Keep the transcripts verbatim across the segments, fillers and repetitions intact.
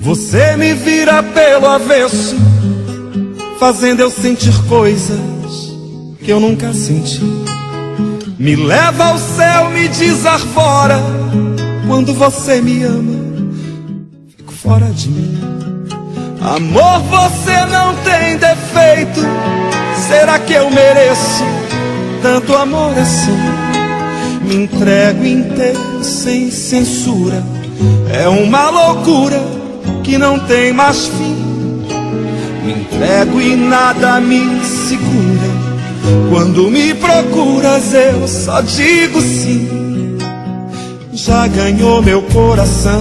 Você me vira pelo avesso, fazendo eu sentir coisas que eu nunca senti. Me leva ao céu, me desarvora. Quando você me ama, fico fora de mim. Amor, você não tem defeito. Será que eu mereço tanto amor assim? Me entrego inteiro sem censura. É uma loucura que não tem mais fim. Me entrego e nada me segura. Quando me procuras eu só digo sim. Já ganhou meu coração,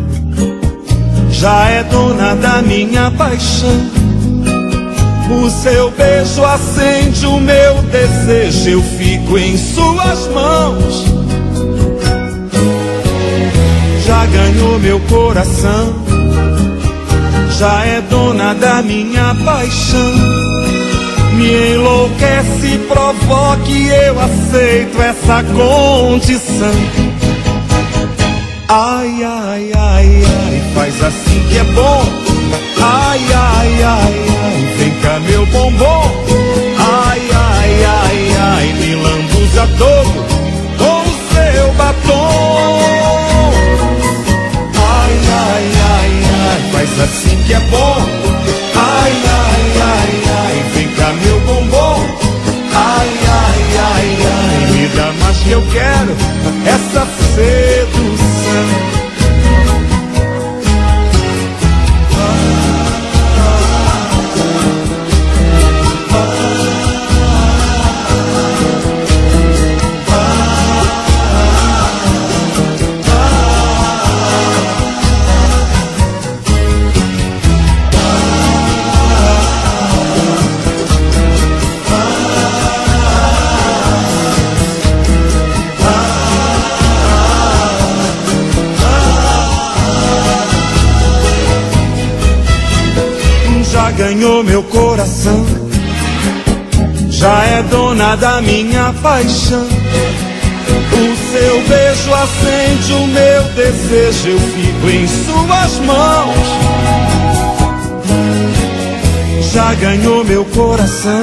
já é dona da minha paixão. O seu beijo acende o meu desejo, eu fico em suas mãos. Já ganhou meu coração, já é dona da minha paixão. Me enlouquece, provoque, eu aceito essa condição. Ai, ai, ai, ai, faz assim que é bom. Ai, ai, ai, ai, vem cá meu bombom. Ai, ai, ai, ai, me lambuza todo com o seu batom. Ai, ai, ai, ai, faz assim que é bom. Ai, ai, ai, ai, vem cá meu bombom. Ai, ai, ai, ai, me dá mais que eu quero essa sedução. Ganhou meu coração, já é dona da minha paixão. O seu beijo acende o meu desejo, eu fico em suas mãos. Já ganhou meu coração,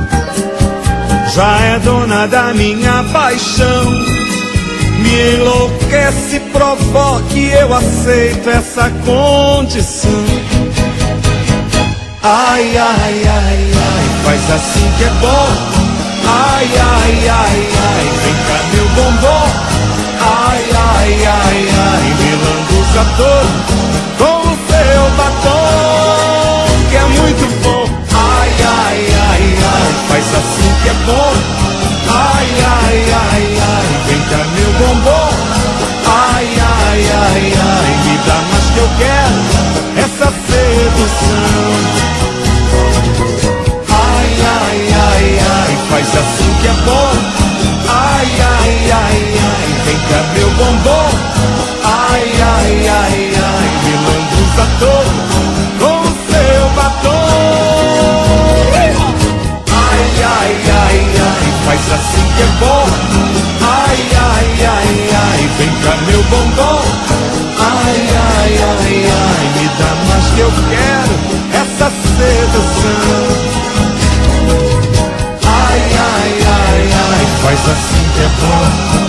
já é dona da minha paixão. Me enlouquece, provoque, eu aceito essa condição. Ai, ai, ai, ai, faz assim que é bom. Ai, ai, ai, ai, vem cá meu bombom. Ai, ai, ai, ai, me lambuza todo com o seu batom, que é muito bom. Ai, ai, ai, ai, faz assim que é bom. Ai, ai, ai, ai, vem cá meu bombom. Ai, ai, ai, ai, me dá mais que eu quero essa sedução. Faz assim que é bom. Ai, ai, ai, ai, vem cá meu bombom. Ai, ai, ai, ai, me lambuza todo com o seu batom. Ai, ai, ai, ai, faz assim que é bom. Ai, ai, ai, ai, vem cá meu bombom. Ai, ai, ai, ai, me dá mais que eu quero essa sedução. Ai, ai, ai, ai, faz assim que é bom.